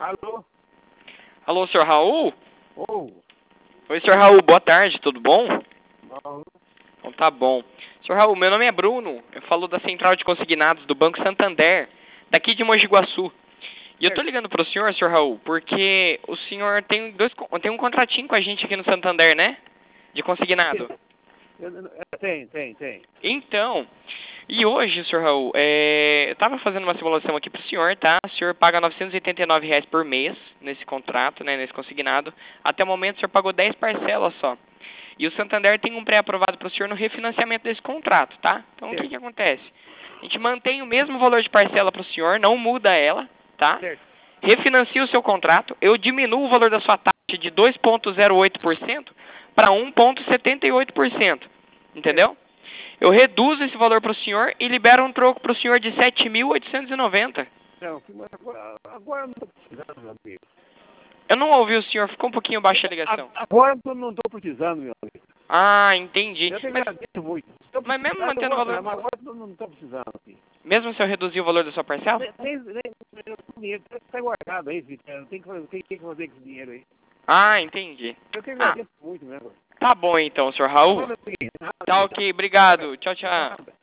Alô? Alô, senhor Raul? Ô, Oi, senhor Raul, boa tarde, tudo bom? Mauro. Então tá bom. Senhor Raul, meu nome é Bruno, eu falo da Central de Consignados do Banco Santander, daqui de Mogi Guaçu. E eu tô ligando pro senhor Raul, porque o senhor tem um contratinho com a gente aqui no Santander, né? De consignado. Tem. Então, e hoje, senhor Raul, eu tava fazendo uma simulação aqui pro senhor, tá? O senhor paga R$ 989 por mês nesse contrato, né, nesse consignado. Até o momento o senhor pagou 10 parcelas só. E o Santander tem um pré-aprovado pro senhor no refinanciamento desse contrato, tá? Então o que que acontece? A gente mantém o mesmo valor de parcela pro senhor, não muda ela, tá? Certo. Refinancio o seu contrato, eu diminuo o valor da sua taxa de 2,08% para 1,78%. Entendeu? Eu reduzo esse valor para o senhor e libero um troco para o senhor de 7.890. Não, mas agora eu não estou precisando, meu amigo. Eu não ouvi o senhor, ficou um pouquinho baixa a ligação. Agora eu não estou precisando, meu amigo. Ah, entendi. Eu te agradeço muito. Mas mesmo mantendo o valor... Mas agora eu não estou precisando aqui. Mesmo se eu reduzir o valor da sua parcela? Nem o dinheiro está guardado aí, filho. Tem que fazer com esse dinheiro aí. Ah, entendi. Eu te agradeço muito mesmo. Tá bom então, senhor Raul. Tá ok, obrigado. Tchau, tchau.